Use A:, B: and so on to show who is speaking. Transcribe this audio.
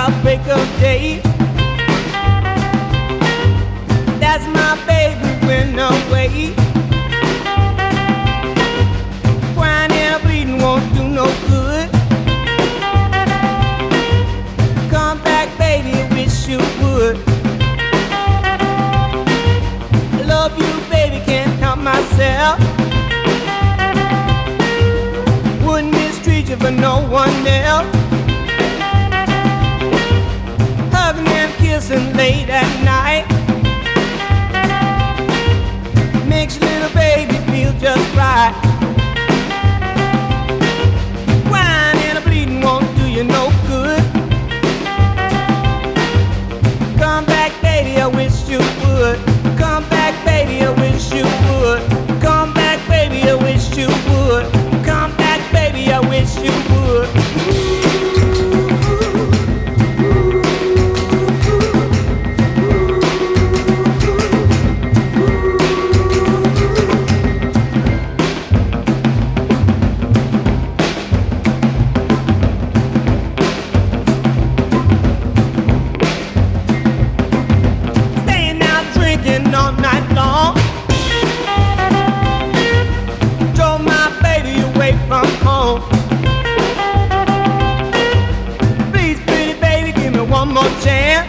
A: about break of day. That's my baby went away. Crying and bleeding won't do no good. Come back, baby, wish you would. Love you, baby, can't help myself. Wouldn't mistreat you for no one else. Hugging and kissing late at night makes your little baby feel just right. Crying and bleeding won't do you no good. Come back, baby, I wish you would. Come back, baby, I wish you would. Come back, baby, I wish you would. Come back, baby, I wish you would. Staying out drinking all night long. Drove my baby away from home. Please, pretty baby, give me one more chance.